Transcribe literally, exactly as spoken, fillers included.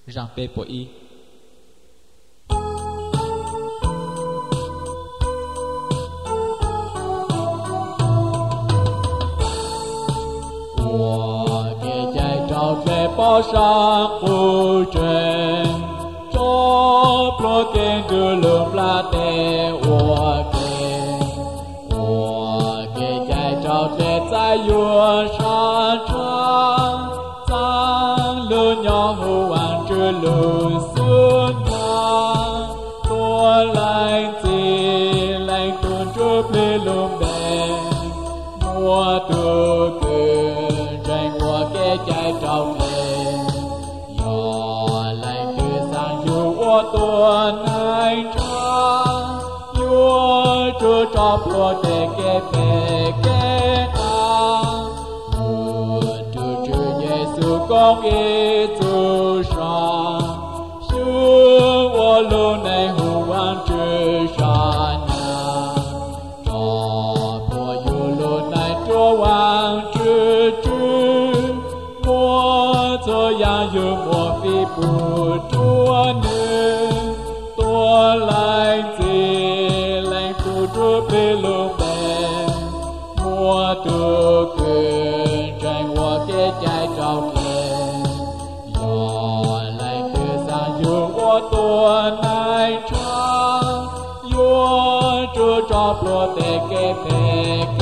rằng bê bội y bỏ sang môi trên cho pro tiên đưa lượm la tê ua kê ua kê chạy trao tê tại yua sa cha sang lư nhỏ hữu an chưa lư xuân na tua lạnh gì lạnh tuôn chớp lê lùm đèn mùa từ cười tranh mùa kê chạy trao tuần hai cha yua chúa cho plua te ke pe ke ta chúa chúa Giêsu con Giêsu sa chúa wo lo nei hu an chúa sa na cho plua yu lo nei chúa wang chúa chúa mua cho ya yu mua phi bu chúa lạnh gì lạnh phụ chúa bê lô bè mùa tu cười tranh hoa kế trái trao kề gió lạnh từ sang dù hoa tuần ai trăng yua chúa cho plua tê kê phê